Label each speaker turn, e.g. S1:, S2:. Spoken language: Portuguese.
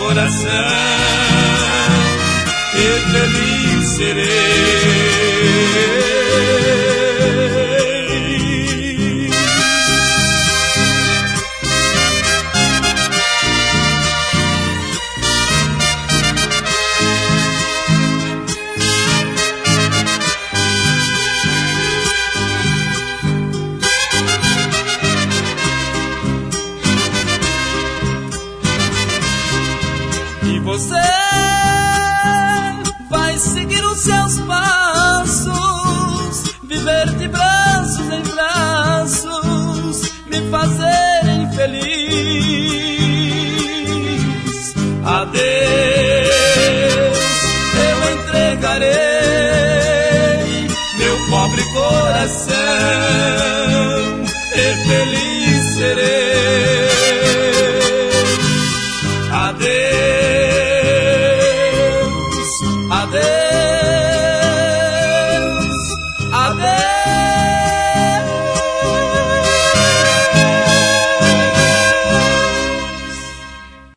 S1: coração e feliz serei. E você vai seguir os seus passos, viver de braços em braços, me fazerem feliz. A Deus eu entregarei meu pobre coração e feliz